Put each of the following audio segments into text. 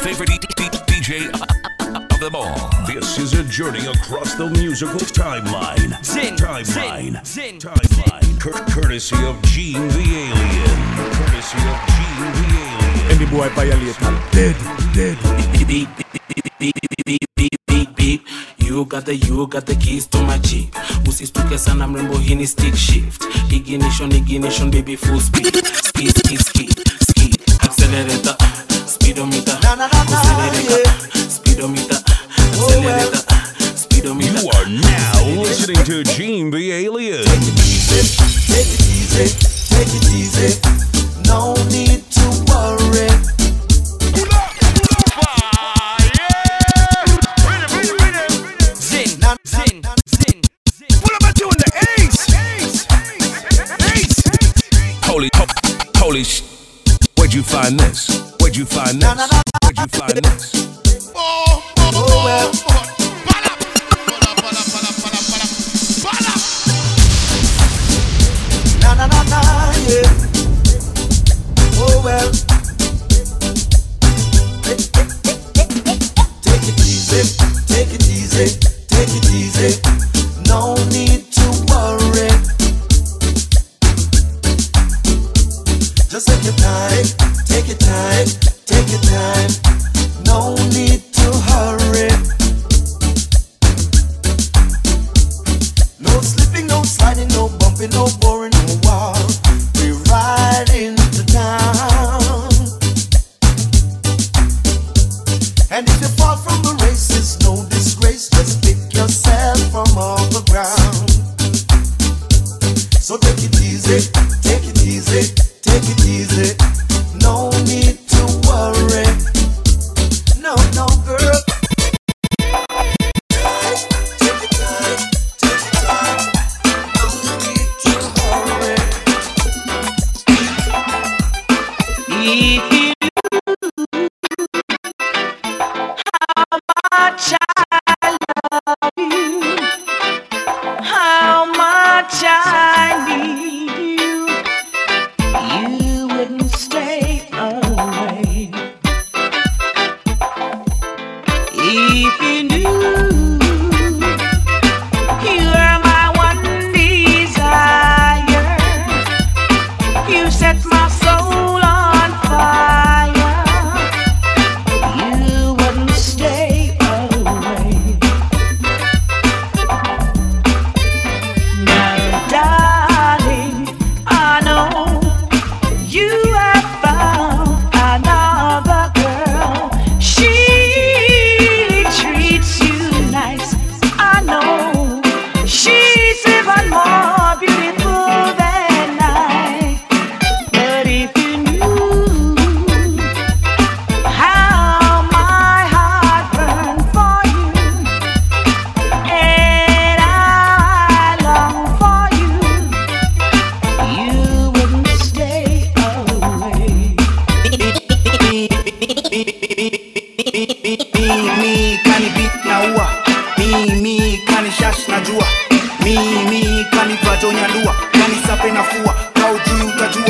favorite DJ of them all. This is a journey across the musical timeline. Timeline. Courtesy of Gene the Alien. And the boy violator. Dead. Beep, beep, beep. You got the keys to my Jeep. Usisituke sana mrembo, hii ni stick shift. Ignition, baby, full speed. Speed. Accelerator, speedometer. Accelerator, speedometer. Accelerator, speedometer. You are now listening to Gene the Alien. Take it easy. No need to worry. Holy sh! Where'd you find this? Oh well. Na, yeah. Oh well. Take it easy. No need to worry. Just take your time. No need to hurry. No slipping, no sliding, no bumping, no boring, no wow. We ride into town. And if you fall from the race, it's no disgrace. Just pick yourself from off the ground. So take it easy. No need to worry. No, girl. Take your time. No need to hurry. If you knew how much I love you, how much I need you, you wouldn't stay away. If you knew you are my one desire, you set my soul on fire, you wouldn't stay away. Now, darling, I know you have found another girl. She treats you nice. I know she's even more beautiful than I. But if you knew how my heart burned for you, and I long for you, you wouldn't stay away. Mimi kani beat na ua, mimi kani shash na jua, mimi kani twajo nyandua, kani sape na fua, kaujui utajua.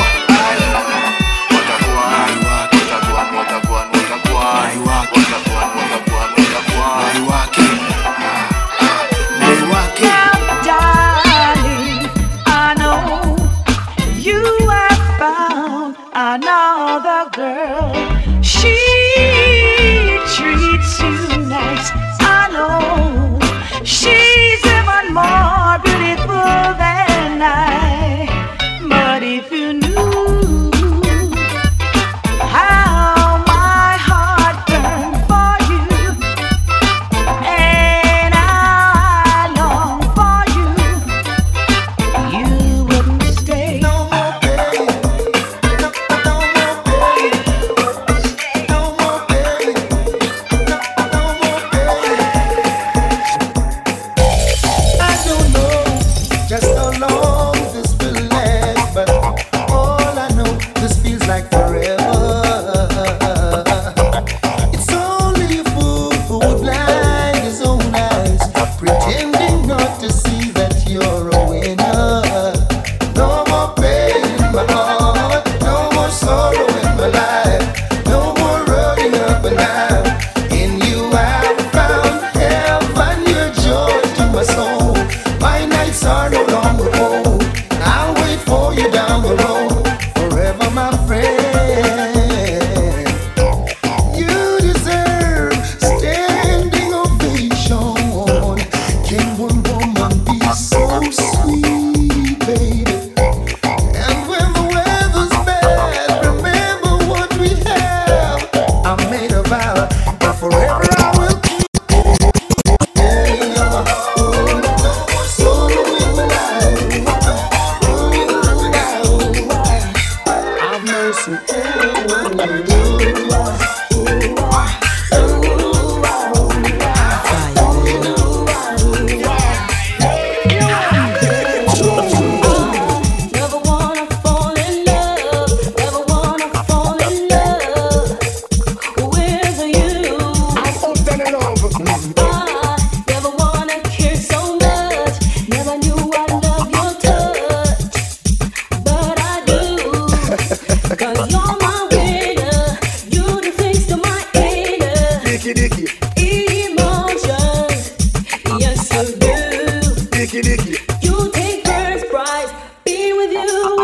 Now, darling, I know you have found another girl. She treats you nice. I know she's even more beautiful than I. But if you knew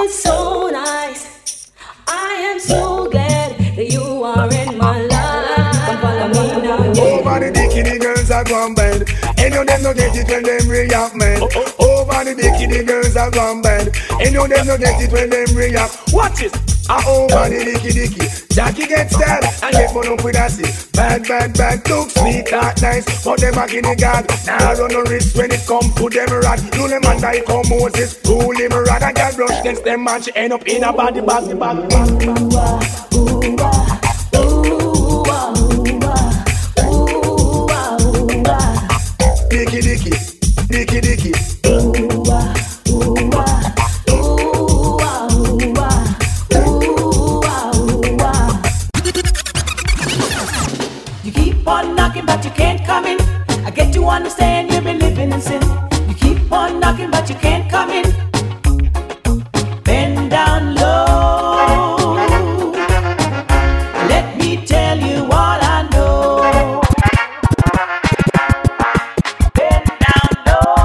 is so nice. I am so glad that you are in my life. Come follow me now. Over the bikini girls are gone bad. And you them no get it when them react, man. Over the bikini girls are gone bad. And you them no get it when them react. Watch it. Over the dicky. Jackie gets dead and get one up with us. Bad, look sweet, that nice. But them a guinea god. Now run no risk when it come to them rat. Do them and I come Moses. Rule him rat and get brush against them man. She end up in a body bag. Dicky. You keep on knocking, but you can't come in. I get to understand you've been living in sin. You keep on knocking, but you can't come in. Bend down low. Let me tell you what I know. Bend down low.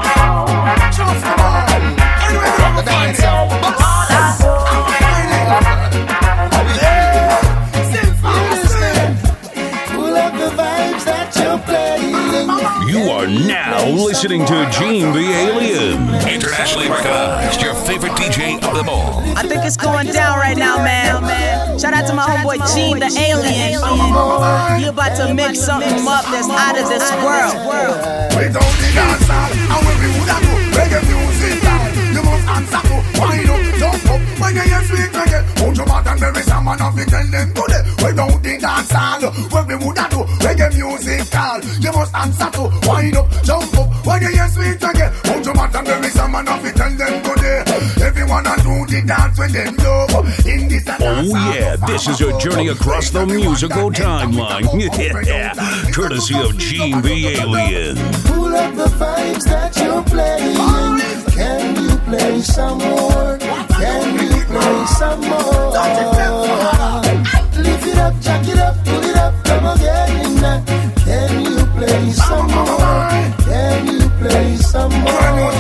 You are now listening to Gene the Alien. Internationally recognized, your favorite DJ of them all. I think it's going down right now, man. Shout out to my homeboy Gene the Alien. You about to mix something up that's out of this world. We don't need answer, and when we would have to reggae music, you must answer to wind up, jump up, when you hear sweet reggae. Hold your back and there is a man of it, tell them today. We don't need answer, when we would have to reggae music, you must answer to wind up, jump up, when you hear sweet reggae. Hold your back and there is a man of it, tell them today. Everyone a do the dance when them love in this and that. Oh yeah, this is a journey across the musical timeline. Yeah, courtesy of Gene the Alien. Pull up the vibes that you're playing. Can you play some more? Can you play some more? Lift it up, jack it up, pull it up, come again. Can you play some more? Can you play some more?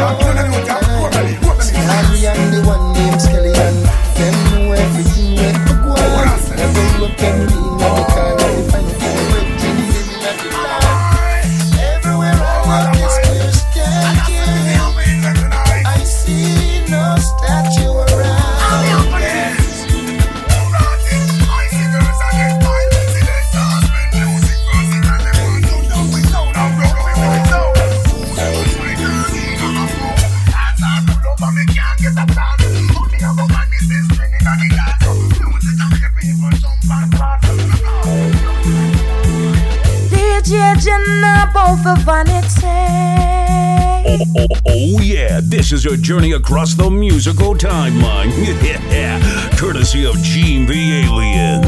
Harry and the one named Skeleton. Them know everything where to go. Never look at me, never can I find everything living at the life. Everywhere I walk is clear skanking. I see no statue around. Both of vanity. Oh yeah, this is a journey across the musical timeline. Yeah, courtesy of Gene the Alien.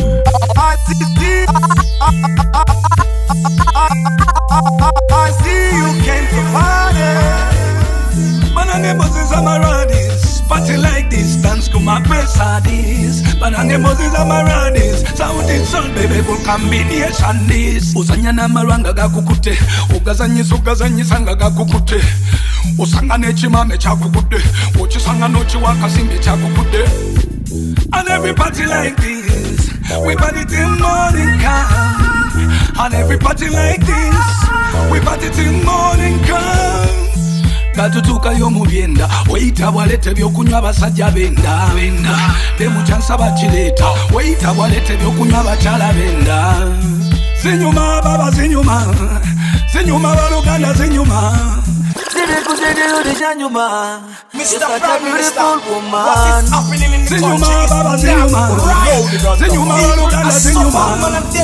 I see you came to party. Banana buses and Maradis. Party like this, dance to my pesadis. Banana buses and Maradis. Sound in soul, baby, full combination this. Usanyana maranga gakukute. Ugazanyisa gakukute. Usangane chimame chakukute. Uchisanga nochi wakasimbe chakukute. And every party like this, we party till morning come. And every party like this, we party till morning come. Gatutuka yo mubyenda Weita walete byokunywa basajja benda Demuchansa bachileta Weita walete byokunywa bachala benda Zinyuma baba zinyuma Zinyuma baluganda zinyuma Mr. Prime Minister, what is happening in the Zinyuma baba zinyuma Zinyuma baluganda zinyuma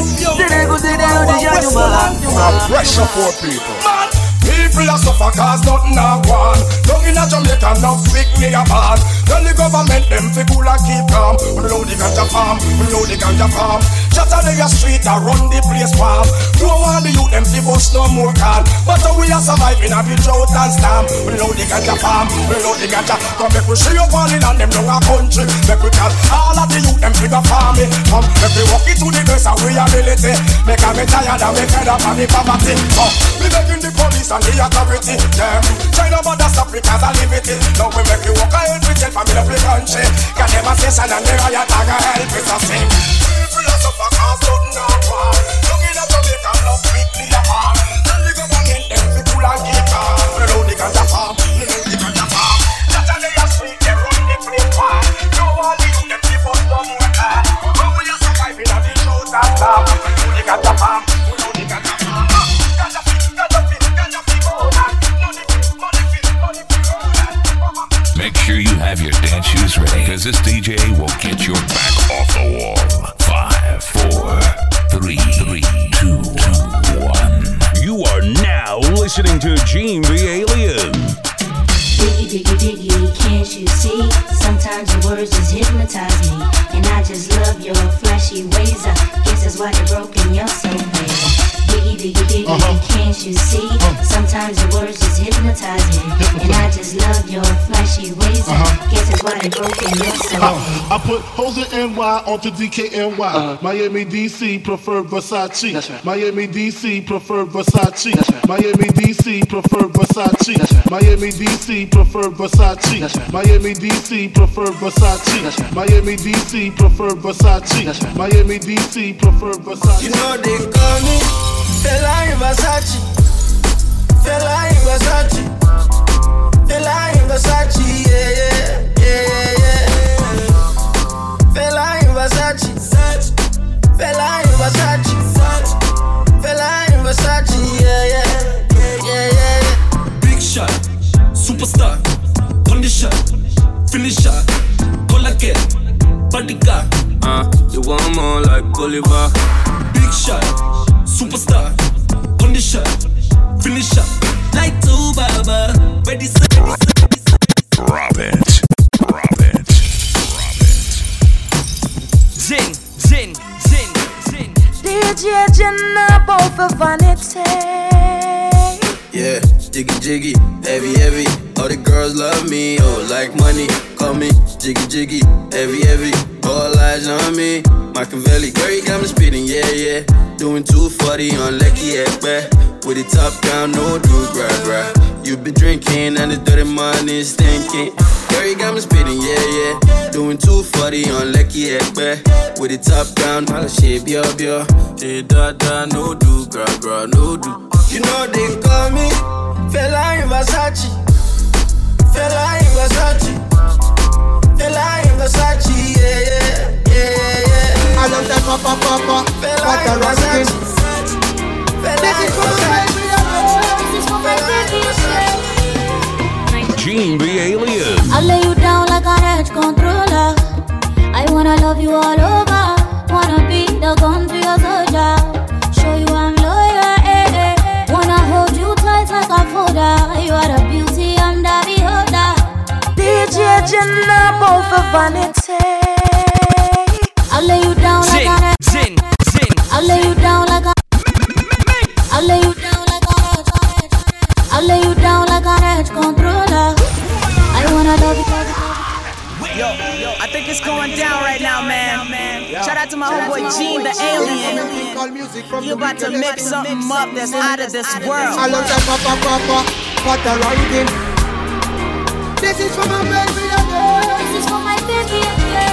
Pressure for people. People are suffer cause nothing a gone. Down in a Jamaica, no sick me a bad. Tell the government them fi cool and keep calm. We know the ganja farm, Shatter the street and run the place farm. Don't want the youth them fi bust no more call. But we are surviving a bit drought and storm. We know the ganja farm, Come make we show you all in and them down a country. Make we call all of the youth them fi go farming. Come make we walk it to the best of reality. Make a me tired and me fed up of the poverty. Come we begging the police and the authority. Them try no bother stop because I live it. Now we make you walk a help with help and me love the country. Got them a session and the riot and a help is a sing. Philosopher can't stop no war. Young in a Jamaica love with me a farm. Tell the government them fi pull and keep on. We know the ganja farm, we know the ganja farm. That a day a sweet, they run the flame farm. No one leave them keep on no more time. How we a survive in a the shows and stuff. We know the ganja farm, we know the ganja farm. Ganja fit, ganja fit, ganja fit, money fit, money fit, money fit. Make sure you have your dance shoes ready, because this DJ will get your back off the wall. 5, 4, 3, 2, 1. You are now listening to Gene the Alien. Diggy, diggy, diggy, can't you see? Sometimes your words just hypnotize me. And I just love your flashy ways. I guess that's why they're broken, you're so bad. Diggy, diggy, diggy, can't you see? Sometimes your words just hypnotize me. And I just love your flashy ways. I guess that's why they're broken, you're so bad. I put hoes in NY onto DKNY. Miami, DC, prefer Versace. Right. Miami, DC, prefer Versace. Right. Miami, DC, prefer Versace. Right. Miami, DC, prefer Versace. Right. Miami, DC, prefer Versace. Right. Miami, DC, prefer Versace. Right. Miami, DC, prefer Versace. You know they call me Fela in Versace. Fela in Versace. Fela in Versace. Yeah, yeah, yeah, yeah. Fela in Versace. Fela in Versace. Fela in Versace. Yeah, yeah, yeah, yeah. Big shot, superstar, condition, finisher, Colacate, bodyguard. You want more like Bolivar. Big shot, superstar, condition, finisher, like two Baba. Ready, set. Drop it. Zin, zin, zin, zin. DJ Jenna, both for vanity. Yeah, jiggy jiggy, heavy heavy. All the girls love me, oh like money. Call me jiggy jiggy, heavy heavy. All eyes on me, Machiavelli. Girl, you got me speeding, yeah yeah. Doing 240 on Lecky Ekbe. With the top down, no do gra gra. You been drinking and the dirty money stinking. Girl, you got me speeding, yeah yeah. Doing 240 on Lecky Ekbe. With the top down, all the shit, bio bio. Hey da da, no do gra gra, no do. You know they call me Fela in Versace. Fela in Versace. Fela in Versace. Yeah, yeah, yeah, yeah. I love that papa. Fela in Versace. Fela in Versace. This is for my baby. Gene the Alien. I'll lay you down like an edge controller. I wanna love you all over. Wanna be the gun to your soldier. Show you I'm loyal, eh, eh. Wanna hold you tight like a folder. You are the beauty, I'm the beholder. DJ Jenna, both for vanity. I'll lay you down like an edge. Zin, zin. I'll lay you down like a. I'll lay you down like an edge. I'll lay you down like an edge controller. I wanna love you. Yo, I think it's going down right now, man. Shout out to my homeboy Gene the Alien. You about to mix something up that's out of this world. I love that papa, the ranking. This is for my baby again. This is for my baby again.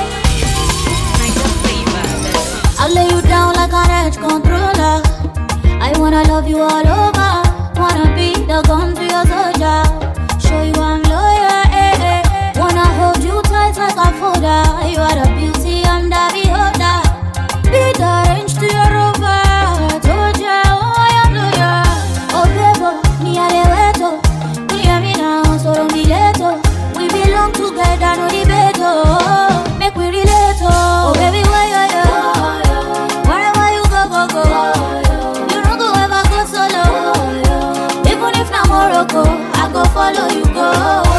I'll lay you down like an edge controller. I wanna love you all over. Wanna be the gun to your soldier. Show you I'm loyal, eh, eh. Wanna hold you tight like a folder. You are the beauty, I'm the beholder. Be the range to your rover. Told ya, oh I am loyal. Oh baby, me a leweto. Hear me now, so don't be late. We belong together, no debate. Make we relate. Oh baby, why you? Wherever you go. You don't go ever go solo. Even if na Morocco, I go follow you go.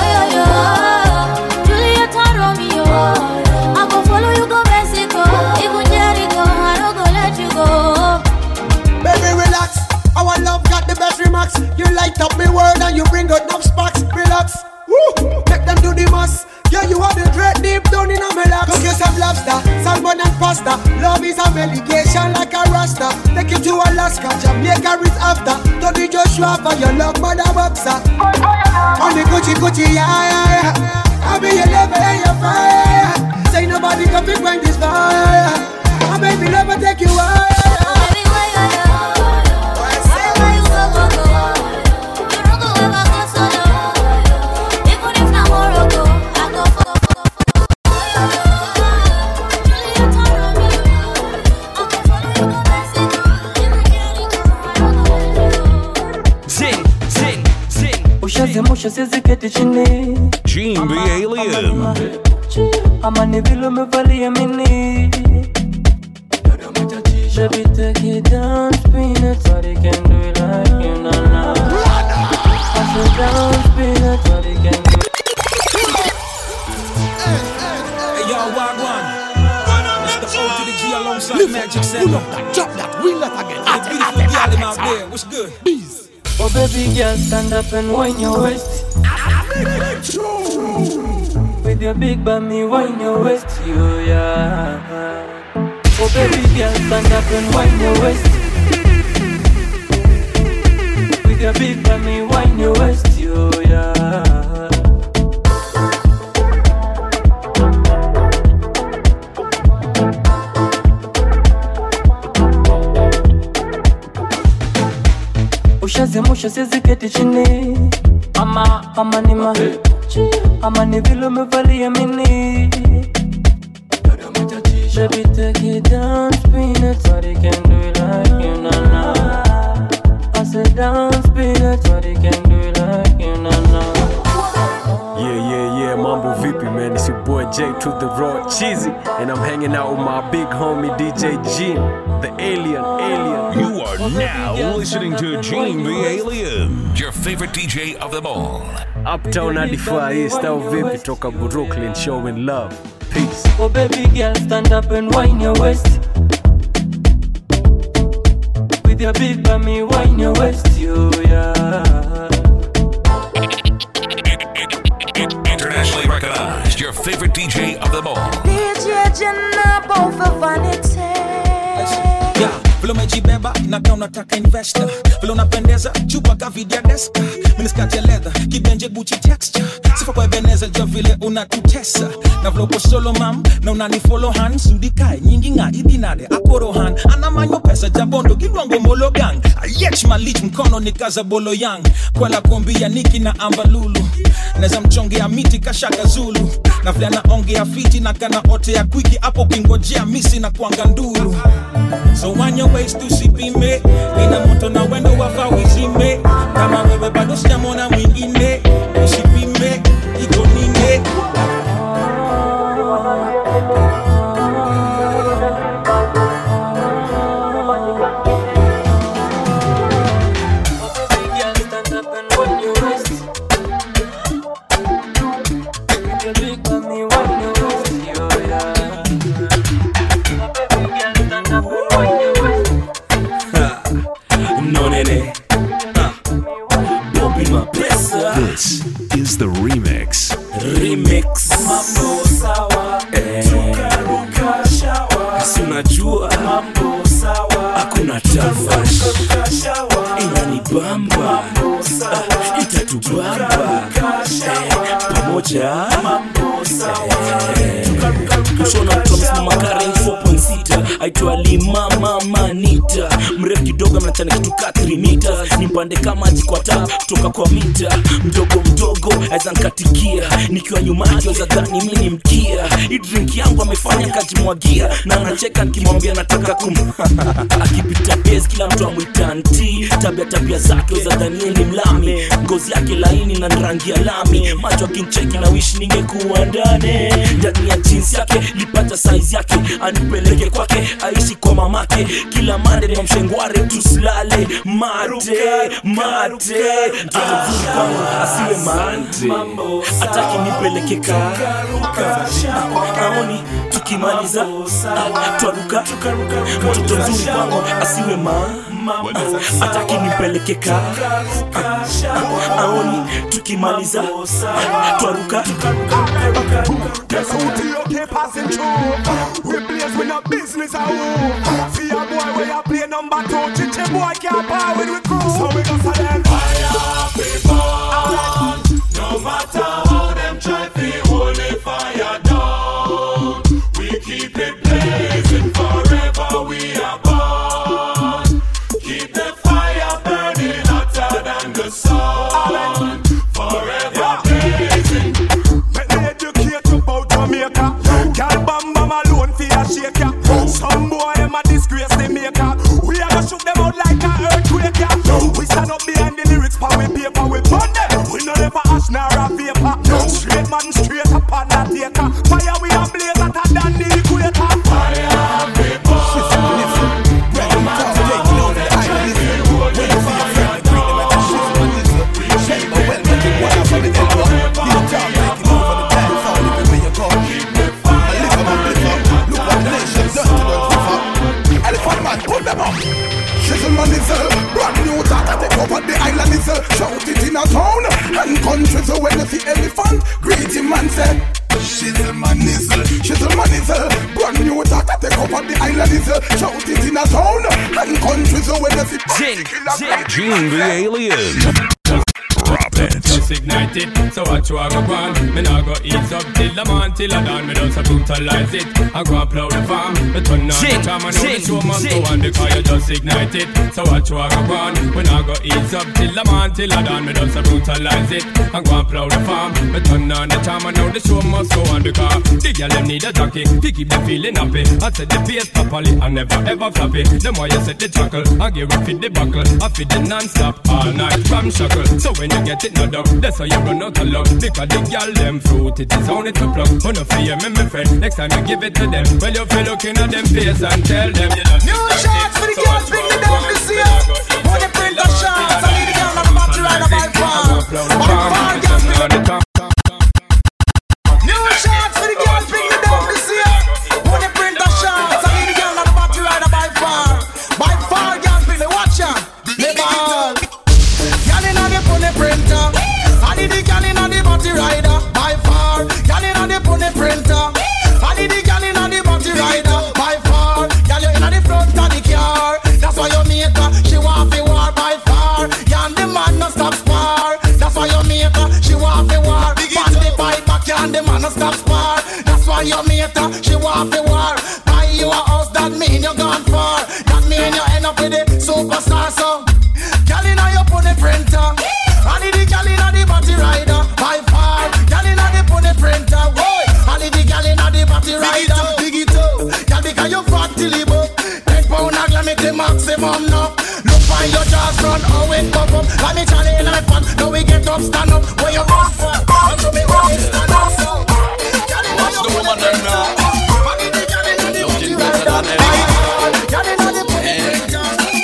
Juliet and Romeo, I go follow you go Mexico. Even Jericho, I don't go let you go. Baby, relax. Our love got the best remarks. You light up me world and you bring out enough sparks. Relax. Woo. Make them do the most. Yeah, you are the dread deep down in a melon. Cook you some lobster, salmon and pasta. Love is a medication like a rasta. Take you to Alaska, Jamaica is after. Don't be Joshua for your love, mother boxer. On the Gucci, yeah. I be your lover and your fire. Say nobody can be bring this fire. I make me never take you higher. Musha sisi keti chini Gene the Alien Amani vile umevalia mini Baby take it down, spin it Nobody can do it like you, nah I said down, spin it Nobody can do it. Hey yo, Wagwan, it's the O to the G alongside Magic Center. Drop that, reel that again. The beautiful girl out there, what's good? Oh baby girl, stand up and wind your waist. With your big bummy, wind your waist, you yeah. Oh baby girl, stand up and wind your waist. With your big bummy, wind your waist, you yeah. Musha sisi keti chini Ama ni ma Ama ni vile umevalia mini Baby take it down, spin it Nobody can do it like you, nah I said down, spin it Nobody can do it like you, nah Yeah, Mambo VP, man. It's your boy J to the Raw Cheesy, and I'm hanging out with my big homie DJ Gene, the Alien. You are now listening to Gene the Alien, your favorite DJ of them all. Uptown 95 East, au vipi toka Brooklyn, showing love. Peace. Oh baby girl, stand up and wind your waist. With your big bummy, wind your waist, you yeah. Internationally recognized, your favorite DJ of them all. DJ Janapo for vanity. Yeah, vile umejibeba inakaa unataka investor. Vile unapendeza chupa kavidia deska. Miniskati ya leather, kibenje Gucci texture. Sifa kwa Ebenezer jo vile unatutesa. Na vile uko solo mam, na unanifollow han. Sudikai, nyingi nga, idinade, akorohan. Anamanyo pesa jabondo, gilwango molo gang. Ayech malich mkono ni kaza bolo yang. Kwela kombi ya Niki na Ambalulu. Neza mchongea miti kashaka Zulu. Na vile anaongea fiti na kana ote ya kwiki. Apo kingojea misi na kuanga nduru. So on your waist tusipime. Nina moto na wendo wafa wizime. Kama wewe bado sijamona mwingine. Usipime, iko nine. This is the remix. Mambo sawa, tukaruka shawa. Sinajua mambo sawa, hakuna tafash. Inanibamba, itatubamba pamoja. Mambo sawa, tushona mtomsi makare 4.6. Aitwa Lima Mama Nita. Mrefu kidogo mnachana kitu ka 3 meters. Nimpande kama maji kwa tap kutoka kwa mita. Mdogo aiza nkatikia. Nikiwa nyuma yake za dhani mimi ni mkia. Hii drink yangu amefanya kajimwagia. Na anacheka nikimwambia nataka akipita base kila mtu amuita auntie. Tabia zake za Daniel Mlami. Ngozi yake laini na rangi ya lami. Macho akincheki na wish ningekuwa ndani ya jeans yake. Lipata size yake anipeleke kwake. Aishi kwa mamake. Kila mande ni mshengware tusilale. Mate asiwe mante. Ataki nipeleke karuka. Aoni tukimaliza twaruka. Mtoto mzuri kwangu asiwe ataki nipeleke aoni tukimaliza twaruka Guess who okay passing through? We place with no business at home. See a boy where you play number 2. Chiche boy can't power with we crew. So we got for them fire people. No matter how them try to hold the fire down, we keep it blazing forever. We are born. Keep the fire burning hotter than the sun. Forever blazing. Let me educate you about Jamaica. Girl bam bam alone for a shaker. Some boy am a disgrace they maker. We are gonna shoot them out like a earthquake. We stand up behind the lyrics, power paper we burn them. We no never ash nor a vapor. Straight man straight up on that taker. Fire we a blaze hotter than the equator. Fire paper. Brand new data take over the island is shout it in a town and country. So when you see elephant, greet him and say Shizzleman is brand new data take over the island is shout it in a town and country. So when you see Gene the Alien. Drop it. Just ignite it, so what you are go on? Me nah go ease up till the man till I done. Me just a brutalize it. I go and plow the farm. Me turn on the time and know the show must go on because you just ignite it. So what you are go on? Me nah go ease up till the man till I done. Me just a brutalize it. I go and plow the farm. Me turn on the time and know the show must go on because the girl them need a jockey to keep them feeling happy. I said the pace properly and never ever floppy. The more you set the tackle, I give up fit the buckle. I fit the non-stop all night from shackle. So when you get it no dog, that's how you run out of luck. Because the girl them fruit, it is only to plug. Oh no fear me my friend, next time you give it to them. Well you feel looking at them face and tell them you don't. New shots for the girls, bring me down this year. When they print the shots, I need the girl on the battery rider by far. New shots for the girls, bring me down this year. When they print the shots, I need the girl on the battery rider by far. By far, girls, bring the watch out. They ball. Girl inna the pony printer, I need the girl inna the battery rider by far. Girl inna the pony printer, I need the girl inna the battery rider by far. Girl you inna the front of the car, that's why you make her. She want fi war by far. Girl the man no stop spar, that's why you make her. She want fi war. Pan the pipe back, girl the man no stop spar, that's why you make her. She want fi war. Buy you a house, that mean you gone far. That mean you end up with the superstar song. Girl inna your pony printer, I need the girl inna the battery rider by far. Girl inna the pony printer, boy. I need the girl inna the battery rider. Big it up, girl because you fat till you buck. 10 pound a glam it the maximum now. Look find your jaws run, how it pop up. Let me tell you in my pants, now we get up, stand up. Where you run for? And show me where you stand up. Watch the woman there now. I need the girl inna the battery rider. Girl inna the pony printer.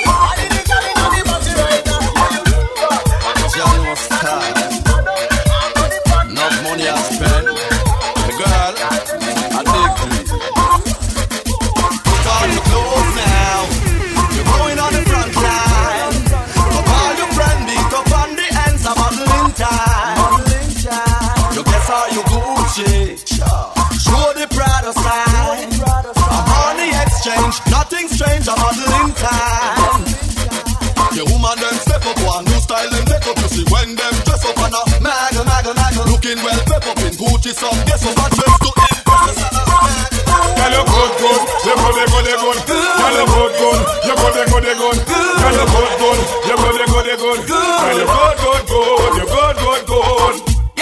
Enough money I spend. The girl, I dig it. Put on your clothes now. You're going on the front line. Up all your friends, beat up on the ends of modeling time. You guess how you Gucci. Show the Prada sign. I'm on the exchange. Nothing strange, I'm modeling time. Your woman them step up, one new style them take up. You see when them dress up and a maga. Looking well pep up in Gucci, some guess up and dress to impress. Girl you good, you good. Girl you good, you good. Girl you good, you good. Girl you good.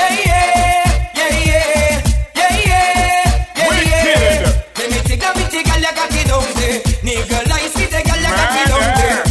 Yeah. Wicked. Let me take a bit, girl you got it down there. Nigga, I see the girl you got it down there.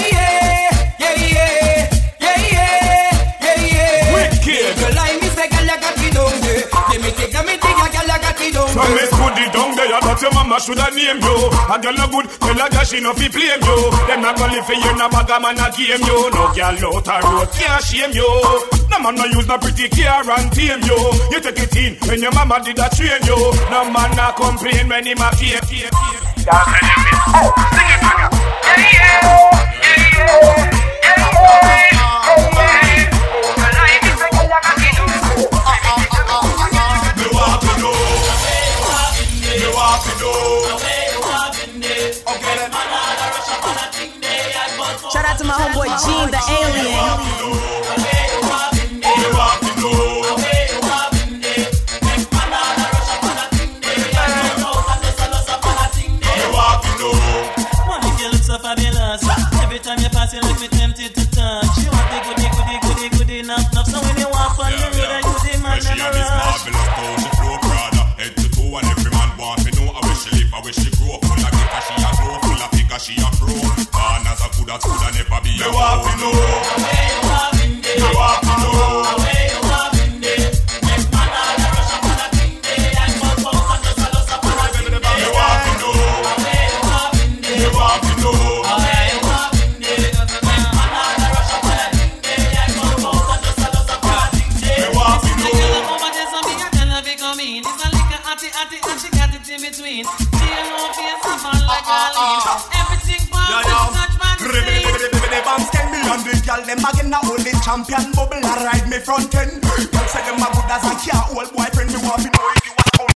From Miss Goody down there, but your mama shoulda name you. A girl no good, tell a girl she no fi blame you. Them not gonna live for you, no bag a man a game you. No girl out a road can't shame you. No man no use no pretty car and tame you. You take it in when your mama did a train you. No man no complain when him a pay. Oh, sing it, yeah. Shout out to my homeboy Gene, the alien. Every time you pass, you look me tempted to touch. You want the goody, knock. So when you walk on the road, you the man and a rush. She marvelous, flow Prada, head to toe, and every man want me know. I wish she live, I wish she grow. Full of gift, she a grow. Full of figure, she a pro. And as a good as could never be a pro. You want to know. You want to know. Between like everything touch man. The bands can be on the girl, them again a only champion bubble a ride me front end. Girl say them a good as a car, old boyfriend me want to know if you want to.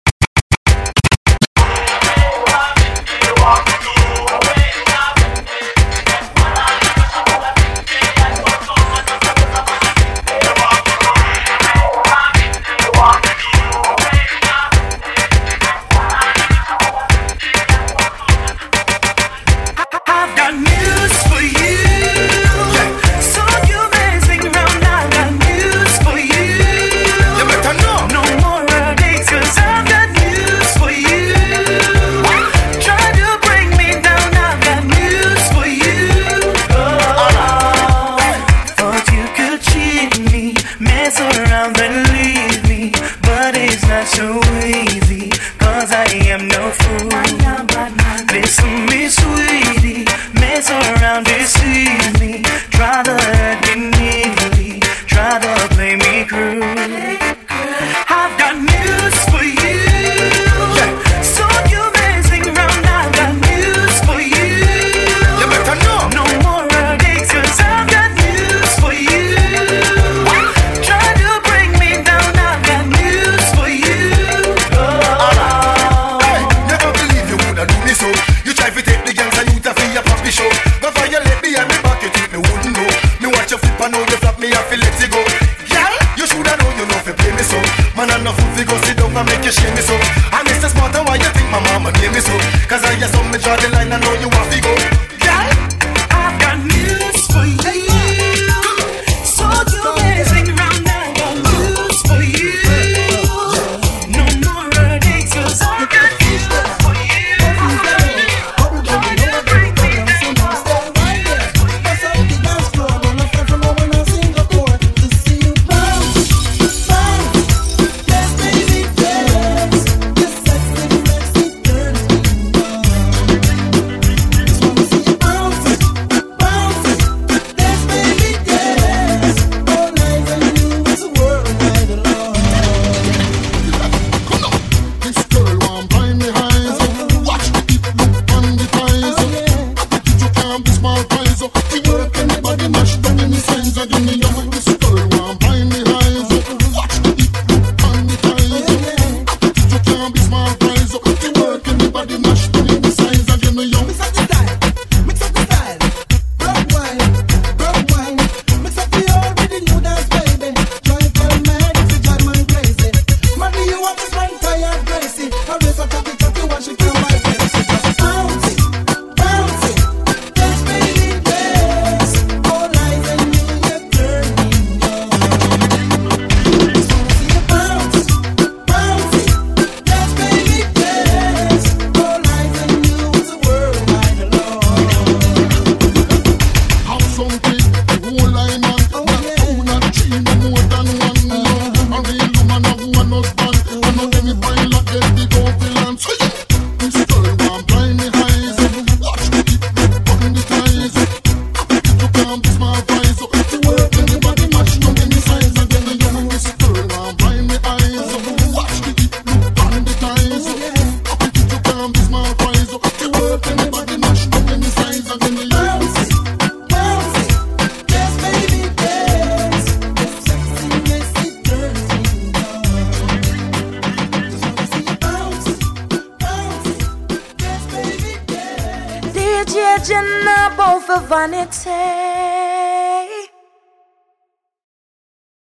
DJ Jenna, both for vanity.